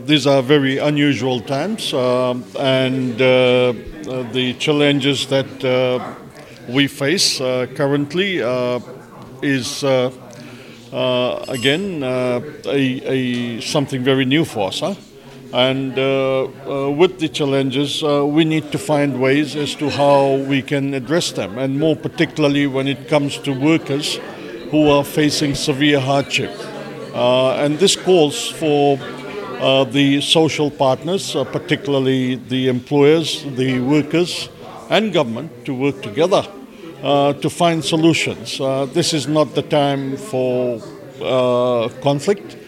These are very unusual times, and the challenges that we face currently is again something very new for us. Huh? And with the challenges, we need to find ways as to how we can address them, and more particularly when it comes to workers who are facing severe hardship. And this calls for the social partners, particularly the employers, the workers, and government to work together to find solutions. This is not the time for conflict.